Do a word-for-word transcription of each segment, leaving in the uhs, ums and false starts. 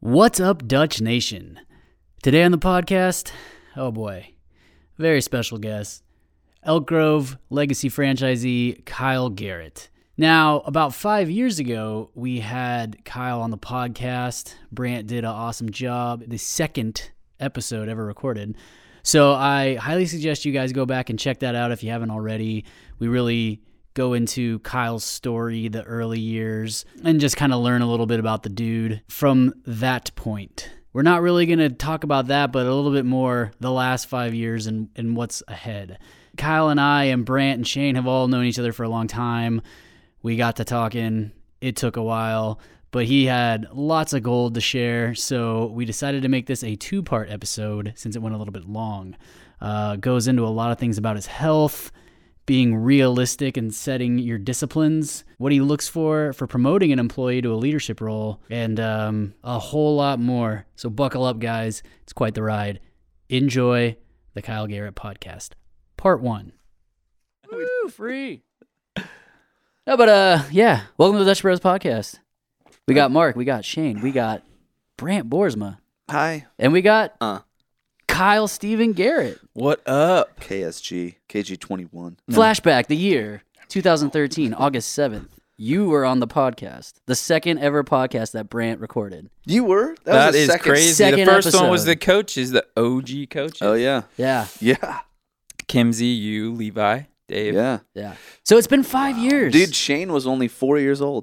What's up, Dutch Nation? Today on the podcast, oh boy, very special guest, Elk Grove legacy franchisee Kyle Garrett. Now, about five years ago, we had Kyle on the podcast. Brant did an awesome job, the second episode ever recorded. So I highly suggest you guys go back and check that out if you haven't already. We really go into Kyle's story, the early years, and just kind of learn a little bit about the dude from that point. We're not really going to talk about that, but a little bit more the last five years and, and what's ahead. Kyle and I and Brant and Shane have all known each other for a long time. We got to talking. It took a while, but he had lots of gold to share, so we decided to make this a two-part episode since it went a little bit long. Uh, goes into a lot of things about his health, being realistic and setting your disciplines, what he looks for for promoting an employee to a leadership role, and um, a whole lot more. So buckle up, guys. It's quite the ride. Enjoy the Kyle Garrett podcast. Part one. Woo, free. No, but uh, yeah. Welcome to the Dutch Bros podcast. We got Mark, we got Shane, we got Brant Boersma. Hi. And we got Uh. Kyle Steven Garrett. What up? K S G, K G twenty-one. Flashback, the year, two thousand thirteen, August seventh. You were on the podcast, the second ever podcast that Brant recorded. You were? That, that was is second. crazy. Second the first episode. one was the coaches, the O G coaches. Oh, yeah. Yeah, Yeah. Kimsey, you, Levi, Dave. Yeah. yeah. So it's been five years. Dude, Shane was only four years old.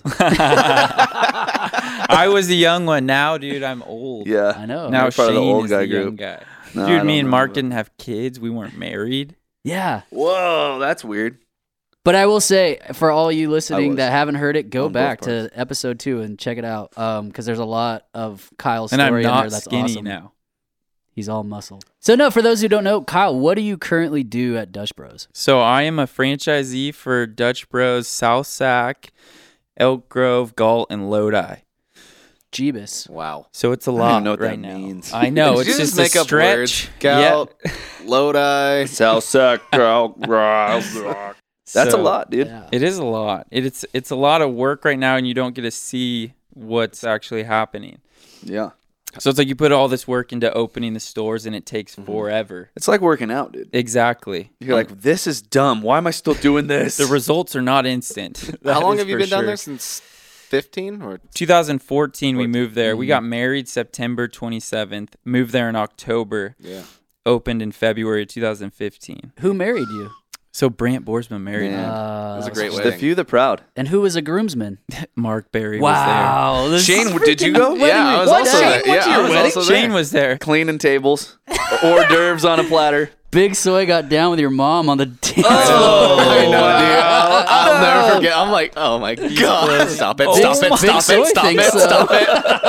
I was the young one. Now, dude, I'm old. Yeah. I know. Now You're part of the Shane old is guy the young group. guy. No, I Dude, don't me and know Mark about- didn't have kids. We weren't married. Yeah. Whoa, that's weird. But I will say, for all you I listening was. that haven't heard it, go On both back parts. to episode two and check it out. Um, because there's a lot of Kyle's And story I'm in there not that's skinny awesome. now. He's all muscle. So no, for those who don't know, Kyle, what do you currently do at Dutch Bros? So I am a franchisee for Dutch Bros, South Sac, Elk Grove, Galt, and Lodi. Jeebus. Wow. So it's a I don't lot even know what right that now. means. I know. Did it's you just just make a up stretch. words? Galt, Lodi. South Sac. That's So- a lot, dude. Yeah. It is a lot. It, it's it's a lot of work right now, and you don't get to see what's actually happening. Yeah. So it's like you put all this work into opening the stores, and it takes forever. It's like working out, dude. Exactly. You're like, this is dumb. Why am I still doing this? The results are not instant. How That long is have you for been down sure. there? Since fifteen or twenty fourteen, we moved there. Mm-hmm. We got married September twenty-seventh. Moved there in October. yeah. Opened in February two thousand fifteen. Who married you? So Brant Boersma married Man. me. Uh, It was a great the wedding. few, the proud. And who was a groomsman? Mark Berry Wow. this Shane, is did you freaking go? wedding Yeah, I week. was What? also Shane there. went Yeah, to I your was wedding? also was there. there. Shane was there. Cleaning tables. Hors d'oeuvres on a platter. Big Soy got down with your mom on the dance Oh, floor. I know, dude. I'll, I'll never forget. I'm like, oh my god! Stop it! Oh, Stop Big it! Stop Soy it! Stop thinks it! so. Stop it!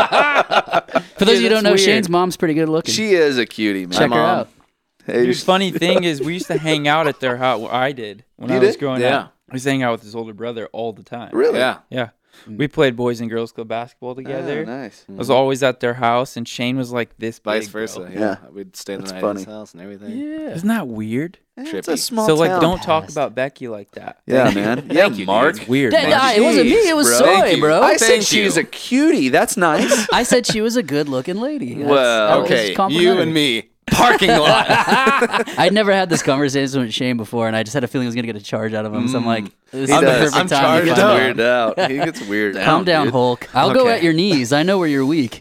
For those of you who that's don't know, weird. Shane's mom's pretty good looking. She is a cutie, man. Check her mom. out. Hey, The funny thing is, we used to hang out at their house. Well, I did when You I was did? growing Yeah. up. I used to hang out with his older brother all the time. really? Yeah. Yeah. We played Boys and Girls Club basketball Oh, together. nice. I was always at their house, and Shane was like this Vice big, bro. versa. Yeah. Yeah. We'd stay the That's night funny. at his house and everything. Yeah. Isn't that weird? It's Trippy. a small so like, town. don't talk Past. about Becky like that. Yeah, man. Yeah, you, Mark. dude. It's weird. That- man. nah, it wasn't me. It was Jeez, bro. Soy, Thank you. bro. I said Thank she was you. a cutie. That's nice. I said she was a good-looking lady. That's- Well, that was Okay, you complimentary. and me. Parking lot. I'd never had this conversation with Shane before, and I just had a feeling I was gonna get a charge out of him. So I'm like, this He is the does. perfect I'm time charged to He find gets out. weirded out. He gets weird. Calm down, dude. Hulk. I'll go Okay. at your knees. I know where you're weak.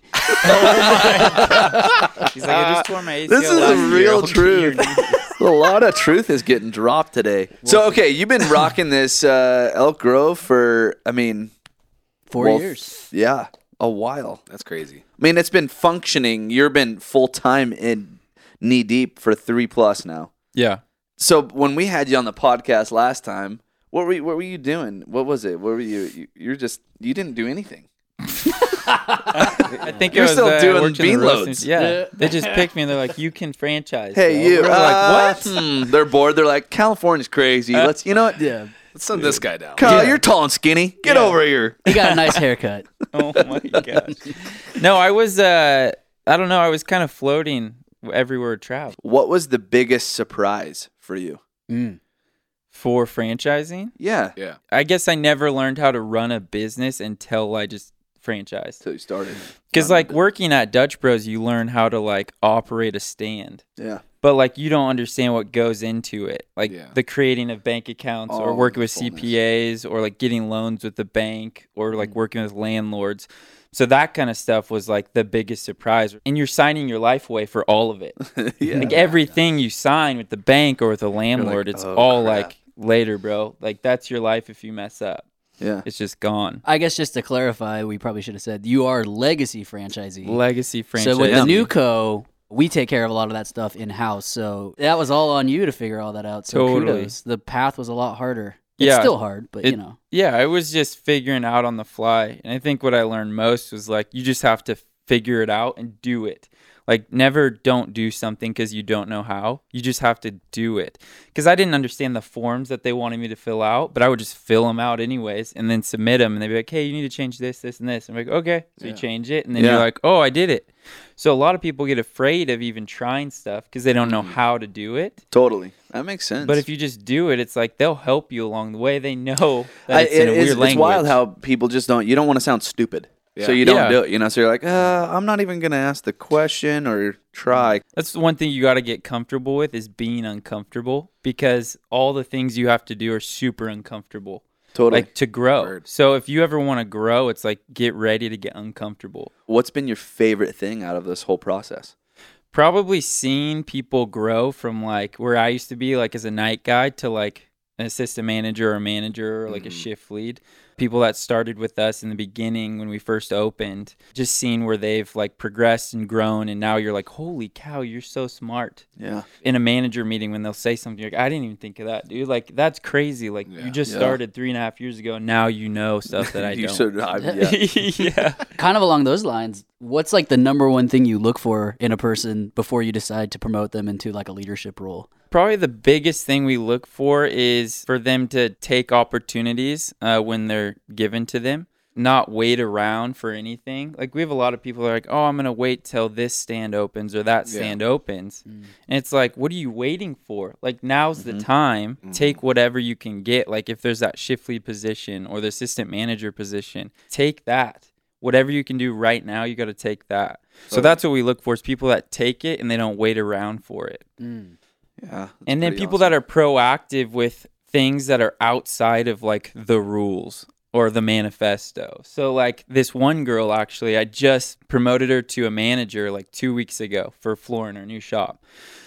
He's like, I just tore my A C L This is last the year. real I'll get your truth. knee." A lot of truth is getting dropped today. So, okay, you've been rocking this uh, Elk Grove for, I mean, Four well, years. yeah, a while. That's crazy. I mean, it's been functioning. You've been full time in knee deep for three plus now. Yeah. So when we had you on the podcast last time, what were you, what were you doing? What was it? What were you? you you're just you didn't do anything. I think You're it was, still uh, doing worked in the bean roasting- loads. Yeah. Yeah. They just picked me and they're like, you can franchise. Hey, bro. you. We're uh, like, what? hmm, they're bored. They're like, California's crazy. Uh, Let's. You know what? Yeah. Let's send this guy down. Kyle, Yeah. you're tall and skinny. Get Yeah. over here. He got a nice haircut. Oh my gosh. No, I was, uh, I don't know. I was kind of floating everywhere I traveled. What was the biggest surprise for you? Mm. For franchising, Yeah. Yeah. I guess I never learned how to run a business until I just franchise. Until you started. Because like working at Dutch Bros, you learn how to like operate a stand. Yeah. But like you don't understand what goes into it, like Yeah. the creating of bank accounts, or All working the with C P As, or like getting loans with the bank, or like Mm. working with landlords. So that kind of stuff was like the biggest surprise. And you're signing your life away for all of it. Yeah. Like everything you sign with the bank or with a landlord, it's "Oh, all crap." like later, bro. Like that's your life if you mess up. Yeah. It's just gone. I guess just to clarify, we probably should have said you are legacy franchisee. Legacy franchise. So with Yeah. the new co, we take care of a lot of that stuff in house. So that was all on you to figure all that out. So Totally. kudos. The path was a lot harder. It's Yeah. still hard, but It- you know. Yeah, I was just figuring out on the fly. And I think what I learned most was like, you just have to figure it out and do it. Like, never don't do something because you don't know how. You just have to do it. Because I didn't understand the forms that they wanted me to fill out, but I would just fill them out anyways and then submit them. And they'd be like, hey, you need to change this, this, and this. I'm like, okay. So Yeah. you change it. And then Yeah. you're like, oh, I did it. So a lot of people get afraid of even trying stuff because they don't know Mhm. how to do it. Totally. That makes sense. But if you just do it, it's like they'll help you along the way. They know that I, it's in a it- weird it's, language. it's wild how people just don't, you don't want to sound stupid. So Yeah. you don't Yeah. do it, you know. So you're like, uh, I'm not even gonna ask the question or try. That's the one thing you got to get comfortable with is being uncomfortable, because all the things you have to do are super uncomfortable, Totally. like to grow. Word. So if you ever want to grow, it's like get ready to get uncomfortable. What's been your favorite thing out of this whole process? Probably seeing people grow from like where I used to be, like as a night guy, to like an assistant manager or a manager or like a Mhm. shift lead. People that started with us in the beginning when we first opened, just seeing where they've like progressed and grown, and now you're like, holy cow, you're so smart. Yeah. In a manager meeting, when they'll say something, you're like, I didn't even think of that, dude. Like, that's crazy. Like, Yeah. you just Yeah. started three and a half years ago, and now you know stuff that I you don't. should, I, yeah. yeah. Kind of along those lines, what's like the number one thing you look for in a person before you decide to promote them into like a leadership role? Probably the biggest thing we look for is for them to take opportunities uh, when they're given to them, not wait around for anything. Like, we have a lot of people that are like, oh, I'm going to wait till this stand opens or that Yeah. stand opens. Mm. And it's like, what are you waiting for? Like, now's Mhm. the time. Mhm. Take whatever you can get. Like, if there's that shift lead position or the assistant manager position, take that. Whatever you can do right now, you got to take that. So Okay. that's what we look for, is people that take it and they don't wait around for it. Mm. Yeah. And then people that are proactive with things that are outside of like the rules or the manifesto. So like this one girl, actually, I just promoted her to a manager like two weeks ago for a floor in our new shop.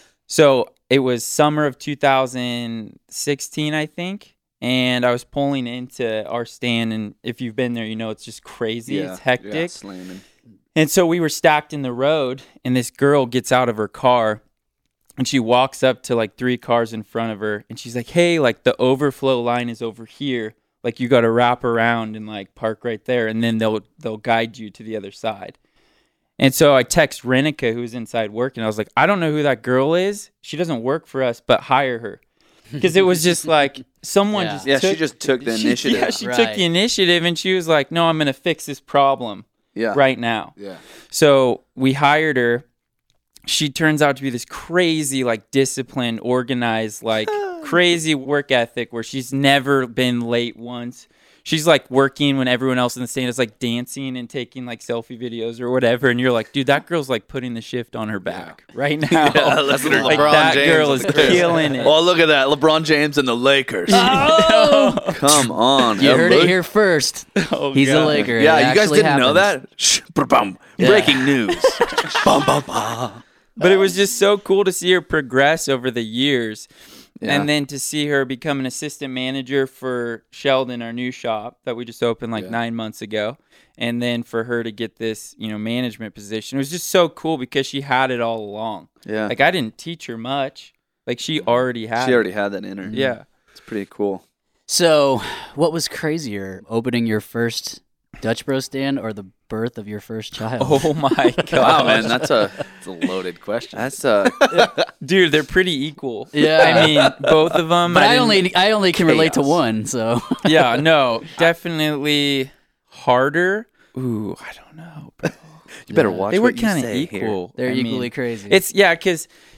So it was summer of two thousand sixteen, I think. And I was pulling into our stand, and if you've been there, you know it's just crazy. Yeah, It's hectic. Yeah, slamming. And so we were stacked in the road, and this girl gets out of her car, and she walks up to like three cars in front of her, and she's like, hey, like the overflow line is over here. Like, you got to wrap around and like park right there, and then they'll they'll guide you to the other side. And so I text Renica, who's inside working. I was like, I don't know who that girl is. She doesn't work for us, but hire her. Because it was just like someone Yeah. just Yeah, she took- just took the she- initiative. Yeah, she took Right. the initiative, and she was like, no, I'm going to fix this problem Yeah. right now. Yeah. So we hired her. She turns out to be this crazy, like disciplined, organized, like crazy work ethic where she's never been late once. She's like working when everyone else in the stand is like dancing and taking like selfie videos or whatever. And you're like, dude, that girl's like putting the shift on her back right now. Yeah, look at her. Like LeBron that James girl on is the crib. killing it. Oh, look at that. LeBron James and the Lakers. Oh! Come on. You Yeah, heard it look- here first. Oh, He's a God. Laker. Yeah, It you guys actually didn't know happens. that? Shh, ba-bum. Yeah. Breaking news. Bum, bum, bum. But it was just so cool to see her progress over the years. Yeah. And then to see her become an assistant manager for Sheldon, our new shop that we just opened like Yeah. nine months ago. And then for her to get this, you know, management position. It was just so cool because she had it all along. Yeah. Like, I didn't teach her much. Like, she already had She it. already had that in her. Yeah. It's pretty cool. So, what was crazier, opening your first Dutch Bro stand or the birth of your first child? Oh, my God. Wow, man. That's a, It's a loaded question. that's a, Dude, they're pretty equal. Yeah. I mean, both of them. But I, didn't- only I only can relate to Chaos. one, so Yeah, no. Definitely harder. Ooh, I don't know, bro. you better Yeah. watch They were what you kind of say here. equally. they're I mean, equally crazy. It's yeah, because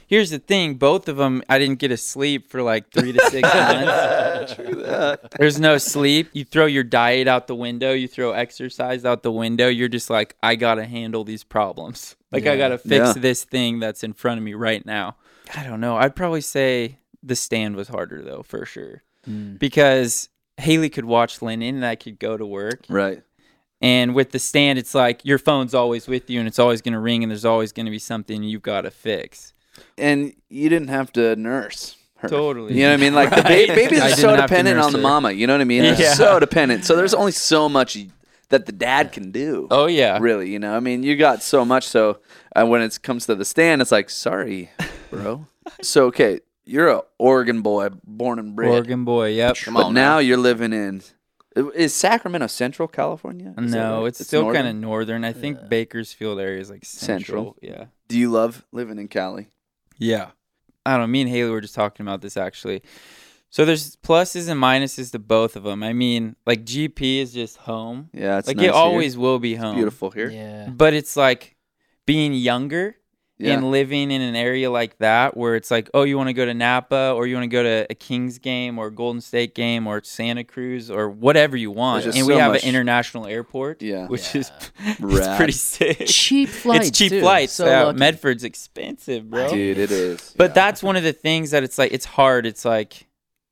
here's the thing. Both of them, I didn't get a sleep for like three to six months. True that. There's no sleep. You throw your diet out the window. You throw exercise out the window. You're just like, I got to handle these problems. Like, Yeah. I got to fix Yeah. this thing that's in front of me right now. I don't know. I'd probably say the stand was harder, though, for sure. Mm. Because Haley could watch Lennon and I could go to work. Right. And with the stand, it's like your phone's always with you and it's always going to ring and there's always going to be something you've got to fix. And you didn't have to nurse her. Totally. You know what I mean? Like the Right. ba- babies I are didn't so have to dependent nurse on the her. mama. You know what I mean? They're Yeah. so dependent. So there's only so much that the dad can do. Oh, yeah. Really, you know? I mean, you got so much. So uh, when it comes to the stand, it's like, sorry, bro. So, okay, you're a Oregon boy, born and bred. Oregon boy, yep. Come But on now now. you're living in, is Sacramento Central California? Is that No, right? it's, still northern? kind of northern. I think Bakersfield area is like central. Central. Yeah. Do you love living in Cali? Yeah. I don't know. Me and Haley were just talking about this actually. So there's pluses and minuses to both of them. I mean, like G P is just home. Yeah, it's like nice it here. always will be home. Beautiful here. Yeah. But it's like being younger Yeah. and living in an area like that where it's like, oh, you want to go to Napa or you want to go to a Kings game or a Golden State game or Santa Cruz or whatever you want. There's And just we so have much- an international airport, Yeah. which Yeah. is it's Rad. pretty sick. Cheap flights. it's cheap too. flights. So yeah, lucky. Medford's expensive, bro. Dude, it is. But Yeah. that's one of the things that it's like, it's hard. It's like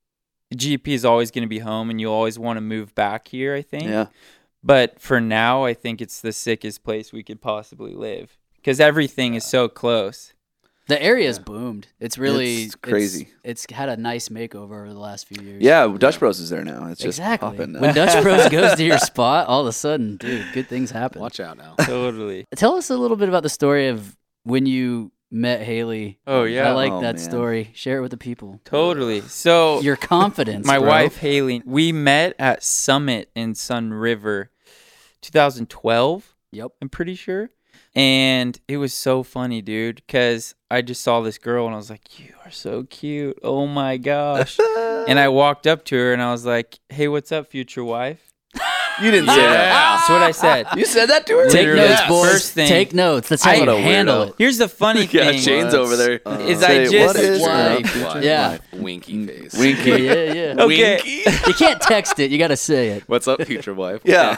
G P is always going to be home and you always want to move back here, I think. Yeah. But for now, I think it's the sickest place we could possibly live because everything is so close. The area's Yeah. boomed. It's really It's crazy. It's, it's had a nice makeover over the last few years. Yeah, Dutch Bros is there now. It's just Exactly. popping now. When Dutch Bros goes to your spot, all of a sudden, dude, good things happen. Watch out now. Totally. Tell us a little bit about the story of when you met Haley. Oh, yeah. I like Oh, that man. story. Share it with the people. Totally. So Your confidence. my bro. wife Haley, we met at Summit in Sun River, twenty twelve. Yep. I'm pretty sure. And it was so funny, dude, because I just saw this girl and I was like, you are so cute. Oh my gosh. And I walked up to her and I was like, hey, what's up, future wife? You didn't say that. That's what I said. You said that to her? Take Literally, notes, yeah. boys. First thing- Take notes. That's how I- you What a handle weirdo. it. Here's the funny Yeah, thing. Shane's over there. Uh, Is Say, I just- what is Wife. your- Wife, Yeah. wife, winky face. Winky. Yeah, yeah, yeah. Okay. You can't text it. You got to say it. What's up, future wife? Yeah.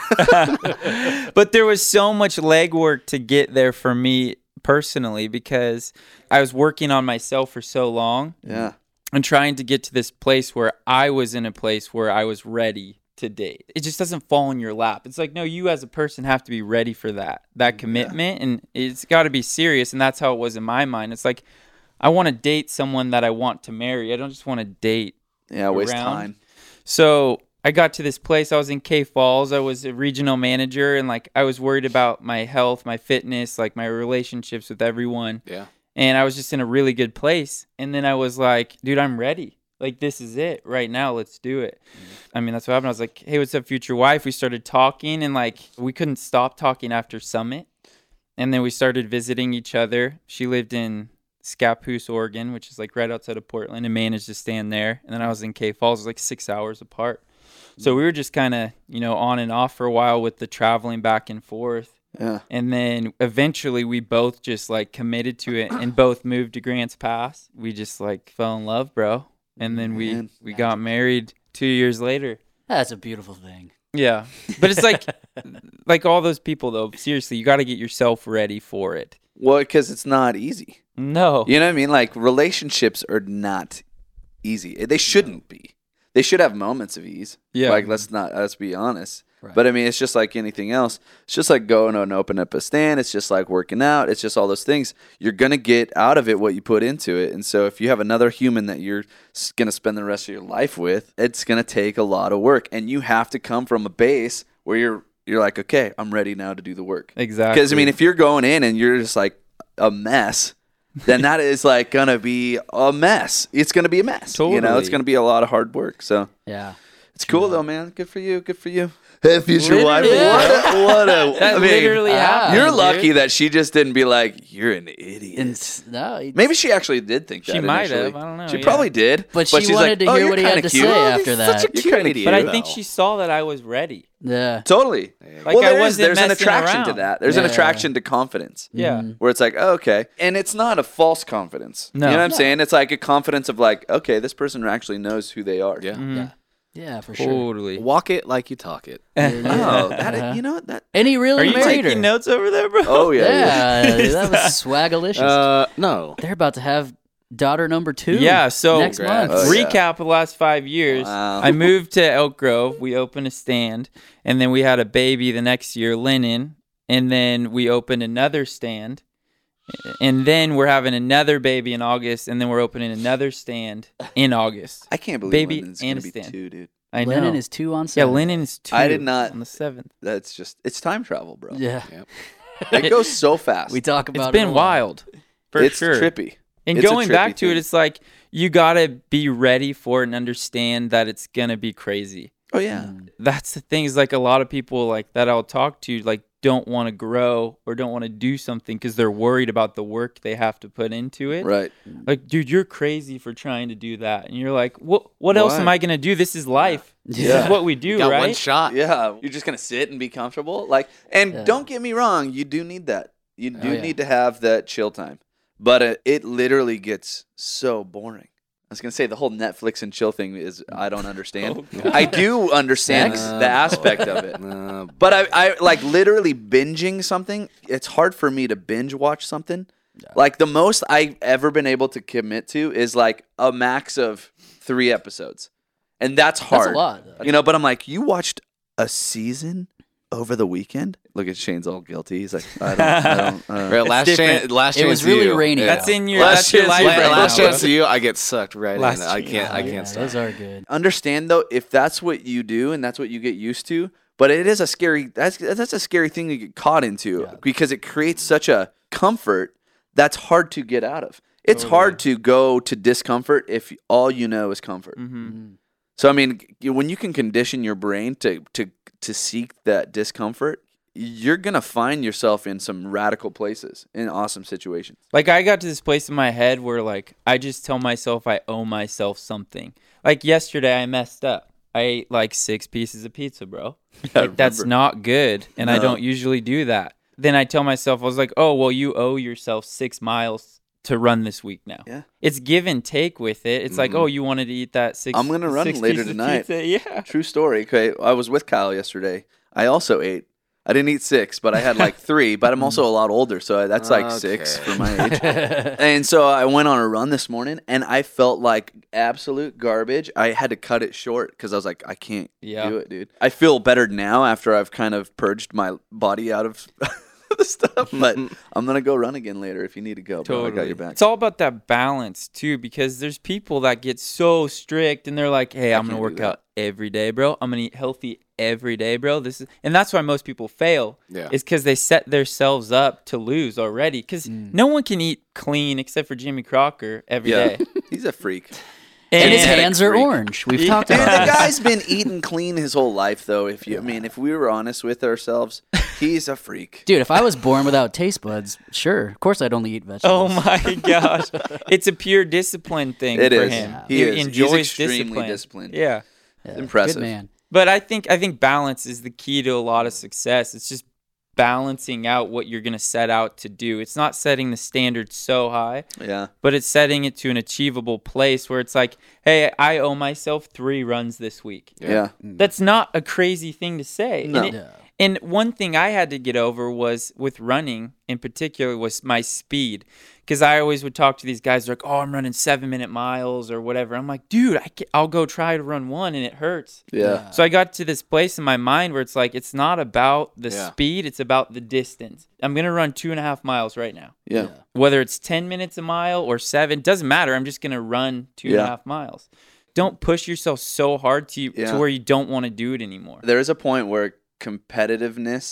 But there was so much legwork to get there for me personally because I was working on myself for so long Yeah. and trying to get to this place where I was in a place where I was ready to date. It just doesn't fall in your lap. It's like, no, you as a person have to be ready for that, that commitment, and it's got to be serious. And that's how it was in my mind. It's like, I want to date someone that I want to marry. I don't just want to date. Yeah, waste Around. time. So I got to this place. I was in K Falls. I was a regional manager, and like I was worried about my health, my fitness, like my relationships with everyone. Yeah. And I was just in a really good place. And then I was like, dude, I'm ready. Like, this is it right now. Let's do it. Mm-hmm. I mean, that's what happened. I was like, hey, what's up, future wife? We started talking, and like we couldn't stop talking after Summit. And then we started visiting each other. She lived in Scappoose, Oregon, which is like right outside of Portland, and managed to stand there. And then I was in K Falls. It was like six hours apart. So we were just kind of, you know, on and off for a while with the traveling back and forth. Yeah. And then eventually we both just like committed to it and both moved to Grants Pass. We just like fell in love, bro. And then we, Man. we got married two years later. That's a beautiful thing. Yeah. But it's like, like all those people though, seriously, you got to get yourself ready for it. Well, because it's not easy. No. You know what I mean? Like, relationships are not easy. They shouldn't be. They should have moments of ease. Yeah. Like, let's not, let's be honest. Right. But I mean, it's just like anything else. It's just like going and open up a stand. It's just like working out. It's just all those things. You're going to get out of it what you put into it. And so if you have another human that you're going to spend the rest of your life with, it's going to take a lot of work. And you have to come from a base where you're, you're like, okay, I'm ready now to do the work. Exactly. Because, I mean, if you're going in and you're just like a mess, then that is like going to be a mess. It's going to be a mess. You know, it's Totally. going to be a lot of hard work. So Yeah. It's cool though, man. Good for you. Good for you. Hey, future wife. Literally. What a, what a That I mean, literally ah, happened. You're dude. lucky that she just didn't be like, "You're an idiot." And, no, it's- Maybe she actually did think that. She might initially. have, I don't know, She yeah. probably did. But she she's wanted like, to "Oh, hear you're what he had kinda to cute." say Oh, after he's that. Such a You're cute kinda idiot. But I though. think she saw that I was ready. yeah. Totally. Like well, I there is- wasn't there's an messing attraction to around. that. There's an Yeah. attraction to confidence. Yeah. Where it's like, oh, okay. And it's not a false confidence. No. You know what I'm No. saying? It's like a confidence of like, okay, this person actually knows who they are. Yeah. Mhm. Yeah. Yeah, for sure. Totally. Walk it like you talk it. Oh, that, you know what? That, And he really Are you married taking her. notes over there, bro? oh, yeah. Yeah, that was swagalicious. Uh, no. They're about to have daughter number two. Yeah, so next Congrats. month. Oh, yeah. recap of the last five years. Wow. I moved to Elk Grove. We opened a stand, and then we had a baby the next year, Lennon, and then we opened another stand, and then we're having another baby in August, and then we're opening another stand in August. I can't believe Baby Lennon's and going to be Stan. two, dude. I know. Lennon is two on yeah, seven. Lennon is two. I did not- on the seventh. That's just, it's time travel, bro. Yeah, It goes so fast. we talk about It's it been a lot. wild, for it's sure. trippy. And It's a going trippy back to thing. it, it's like you gotta be ready for it and understand that it's gonna be crazy. Oh, yeah. Mm. That's the thing, is like a lot of people like that I'll talk to like don't want to grow or don't want to do something because they're worried about the work they have to put into it. Right. Like, dude, you're crazy for trying to do that, and you're like, what? What else Why? am I gonna do? This is life. This Yeah. is what we do, Got right? one shot. Yeah. You're just going to sit and be comfortable. Like, and Yeah. don't get me wrong, you do need that. You do Oh, yeah. need to have that chill time. But it, it literally gets so boring. I was going to say the whole Netflix and chill thing is, I don't understand. Oh, I do understand Sex? the aspect of it. Uh, But I, I like literally binging something. It's hard for me to binge watch something. Like the most I've ever been able to commit to is like a max of three episodes, and that's hard. That's a lot. Though. You know. But I'm like, you watched a season over the weekend? Look at Shane's all guilty. He's like, I don't. I don't uh, right, last different. chance. Last It was chance to really you. rainy Yeah. That's in your. Last that's your chance life you- right La- now, last bro. chance to you. I get sucked right Last in. I chance. can't. I Yeah, can't stop. those are good. understand though if that's what you do and that's what you get used to. But it is a scary. That's that's a scary thing to get caught into Yeah. because it creates such a comfort that's hard to get out of. It's hard to go to discomfort if all you know is comfort. Mhm. So I mean, you- when you can condition your brain to to to seek that discomfort, you're gonna find yourself in some radical places in awesome situations. Like I got to this place in my head where like I just tell myself I owe myself something. Like yesterday I messed up. I ate like six pieces of pizza, bro. I Like that's remember. not good, and I No. don't usually do that. Then I tell myself I was like, "Oh, well you owe yourself six miles to run this week now." Yeah. It's give and take with it. It's like, Mhm. "Oh, you wanted to eat that six I'm gonna run six later pieces of tonight. pizza?" Yeah. True story. Okay, I was with Kyle yesterday. I also ate. I didn't eat six, but I had like three. But I'm also a lot older, so that's like six Okay. for my age. And so I went on a run this morning, and I felt like absolute garbage. I had to cut it short because I was like, I can't Yeah. do it, dude. I feel better now after I've kind of purged my body out of the stuff. But I'm gonna go run again later if you need to go. Bro, I got your back. It's all about that balance too, because there's people that get so strict and they're like, "Hey, I'm gonna can't work do that. out every day, bro. I'm gonna eat healthy every day, bro." This is, and that's why most people fail. Yeah. Is because they set themselves up to lose already. Because Mm. no one can eat clean except for Jimmy Crocker every Yeah, day. he's a freak. And his Genetic hands are freak. orange. We've Yeah. talked Dude, about the this. guy's been eating clean his whole life, though. If you, I mean, if we were honest with ourselves, he's a freak. Dude, if I was born without taste buds, sure, of course I'd only eat Oh vegetables. my gosh, it's a pure discipline thing It for is. him. He He, is. He's enjoys extremely discipline. disciplined. Yeah. Yeah, Impressive. Good man. But I think I think balance is the key to a lot of success. It's just balancing out what you're going to set out to do. It's not setting the standard so high, Yeah. but it's setting it to an achievable place where it's like, "Hey, I owe myself three runs this week." Yeah. That's not a crazy thing to say. No. And, it- Yeah. and one thing I had to get over was with running in particular was my speed. Because I always would talk to these guys like, "Oh, I'm running seven minute miles or whatever." I'm like, dude, I can, I'll go try to run one and it hurts. Yeah. So I got to this place in my mind where it's like, it's not about the Yeah. speed, it's about the distance. I'm going to run two and a half miles right now. Yeah. Whether it's ten minutes a mile or seven, doesn't matter. I'm just going to run two and a Yeah. half miles. Don't push yourself so hard to, Yeah. to where you don't want to do it anymore. There is a point where competitiveness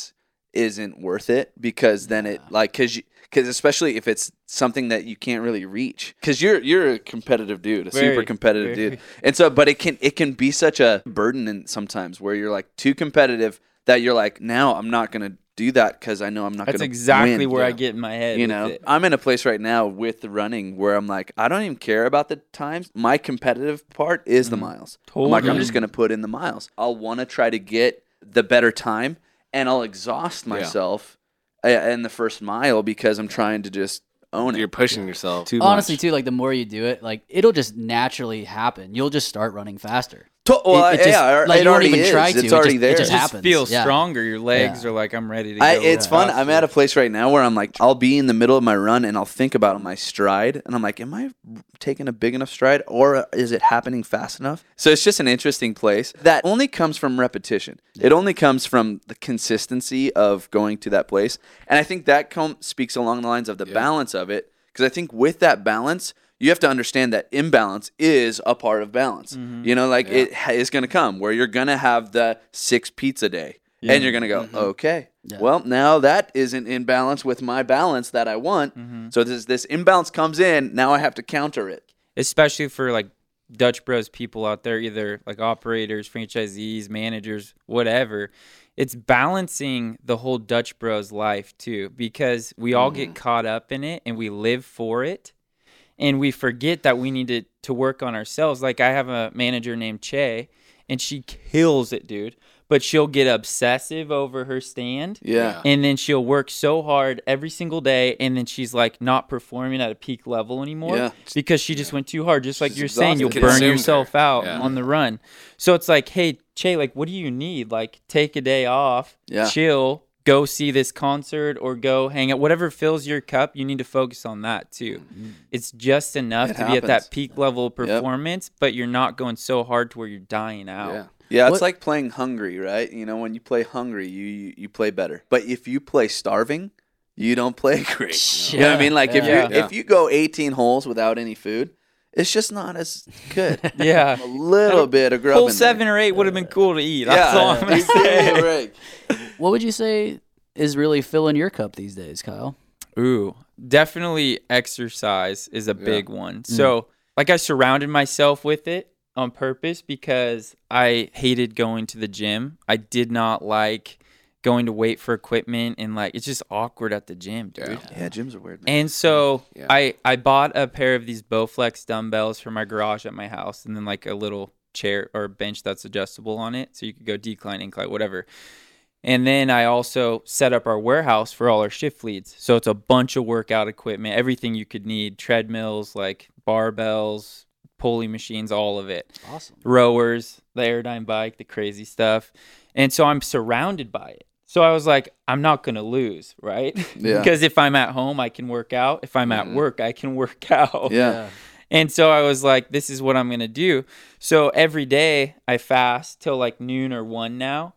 isn't worth it, because then it like because because especially if it's something that you can't really reach, because you're you're a competitive dude, a Very, super competitive very. dude, and so but it can it can be such a burden and sometimes where you're like too competitive that you're like, now I'm not gonna do that because I know I'm not That's gonna exactly win. where I Yeah. get in my head. You with know, it. I'm in a place right now with the running where I'm like, I don't even care about the times. My competitive part is the miles. I'm like, I'm Totally. just going to put in the miles. I'll want to try to get the better time, and I'll exhaust myself uh in the first mile because I'm trying to just own it. You're pushing yourself too Honestly, much. too, like the more you do it, like it'll just naturally happen. You'll just start running faster. To- well, It- it just- yeah, like, it you don't already even is. try to, It's it already just- it there. just It just happens. feels Yeah. stronger. Your legs Yeah. are like, I'm ready to go. I, it's Yeah. fun. I'm at a place right now where I'm like, I'll be in the middle of my run and I'll think about my stride, and I'm like, am I taking a big enough stride, or is it happening fast enough? So it's just an interesting place that only comes from repetition. It only comes from the consistency of going to that place, and I think that com- speaks along the lines of the balance of it, because I think with that balance, you have to understand that imbalance is a part of balance. You know, like it ha- is going to come where you're going to have the six pizza day. And you're going to go, okay, well, now that isn't in balance with my balance that I want. So this this imbalance comes in. Now I have to counter it. Especially for like Dutch Bros people out there, either like operators, franchisees, managers, whatever. It's balancing the whole Dutch Bros life too, because we all get caught up in it and we live for it. And we forget that we need to, to work on ourselves. Like I have a manager named Che, and she kills it, dude. But she'll get obsessive over her stand. Yeah. And then she'll work so hard every single day. And then she's like not performing at a peak level anymore Yeah. because she just went too hard. Just like She's you're saying, you'll exhausted. burn Consumed yourself her. out Yeah. on the run. So it's like, hey, Che, like, what do you need? Like, take a day off, Yeah. chill, go see this concert or go hang out. Whatever fills your cup, you need to focus on that too. It's just enough It to be at happens. that peak level of performance, but you're not going so hard to where you're dying out. Yeah. Yeah, it's What- like playing hungry, right? You know, when you play hungry, you, you you play better. But if you play starving, you don't play great. You know what I mean? Like if Yeah. you if you go eighteen holes without any food, it's just not as good. Yeah. A little bit of grub Hole in seven or eight would have been cool to eat. there. That's all I'm Yeah, gonna you give me a say. break. What would you say is really filling your cup these days, Kyle? Ooh, definitely exercise is a big one. So, like, I surrounded myself with it on purpose because I hated going to the gym. I did not like going to wait for equipment, and like it's just awkward at the gym, dude. Yeah. Yeah, gyms are weird, man. And so Yeah. I I bought a pair of these Bowflex dumbbells for my garage at my house, and then like a little chair or bench that's adjustable on it, so you could go decline, incline, whatever. And then I also set up our warehouse for all our shift leads. So it's a bunch of workout equipment, everything you could need, treadmills, like barbells, pulley machines, all of it. Awesome. Rowers, the Aerodyne bike, the crazy stuff. And so I'm surrounded by it. So I was like, I'm not going to lose, right? Yeah. Because if I'm at home, I can work out. If I'm at work, I can work out. Yeah. And so I was like, this is what I'm going to do. So every day I fast till like noon or one now.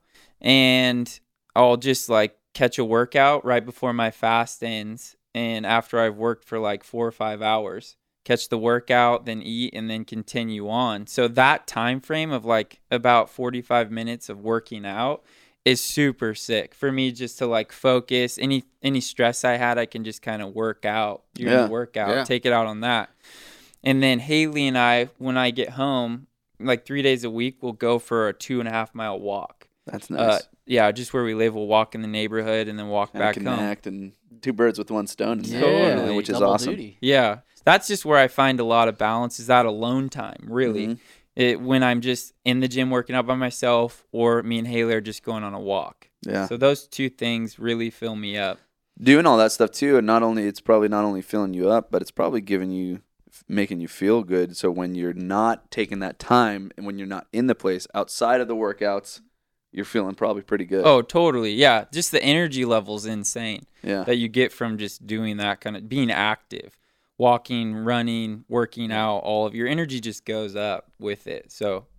And I'll just like catch a workout right before my fast ends. And after I've worked for like four or five hours, catch the workout, then eat, and then continue on. So that time frame of like about forty-five minutes of working out is super sick for me, just to like focus. Any any stress I had, I can just kind of work out during Yeah. the workout, Yeah. take it out on that. And then Haley and I, when I get home, like three days a week, we'll go for a two and a half mile walk. That's Uh, nice. yeah, just where we live, we'll walk in the neighborhood and then walk Kinda back home. connect and two birds with one stone. in there, Totally. which is Double awesome. duty. Yeah, that's just where I find a lot of balance, is that alone time, really. Mhm. It, when I'm just in the gym working out by myself, or me and Haley are just going on a walk. Yeah. So those two things really fill me up. Doing all that stuff too, and not only it's probably not only filling you up, but it's probably giving you, making you feel good. So when you're not taking that time, and when you're not in the place outside of the workouts, you're feeling probably pretty good. Oh, totally. Yeah, just the energy level's insane yeah, that you get from just doing that kind of, being active, walking, running, working out. All of your energy just goes up with it. So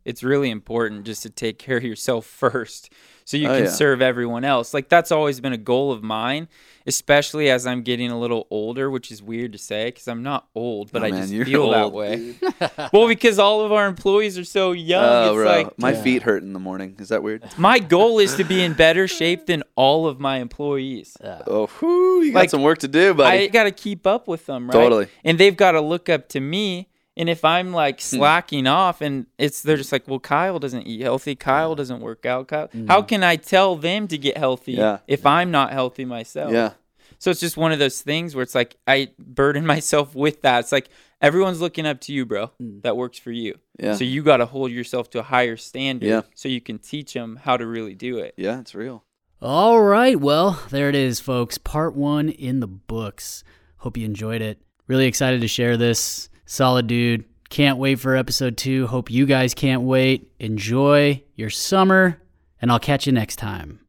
it's really important just to take care of yourself first so you Oh, can yeah. serve everyone else. Like, that's always been a goal of mine, especially as I'm getting a little older, which is weird to say because I'm not old, but Oh, I man, just you're feel that old, way. Well, because all of our employees are so young. Oh, it's bro. like, My Yeah. feet hurt in the morning. Is that weird? my goal is to be in better shape than all of my employees. Yeah. Oh, whew, you got Like, some work to do, buddy. I got to keep up with them, right? Totally. And they've got to look up to me. And if I'm like Hmm. slacking off and it's, they're just like, well, Kyle doesn't eat healthy. Kyle doesn't work out. Kyle. Mm. How can I tell them to get healthy Yeah. if I'm not healthy myself? yeah. So it's just one of those things where it's like, I burden myself with that. It's like, everyone's looking up to you, bro. Mm. That works for you. Yeah. So you got to hold yourself to a higher standard Yeah. so you can teach them how to really do it. Yeah, it's real. All right, well, there it is, folks. Part one in the books. Hope you enjoyed it. Really excited to share this. Solid dude. Can't wait for episode two. Hope you guys can't wait. Enjoy your summer, and I'll catch you next time.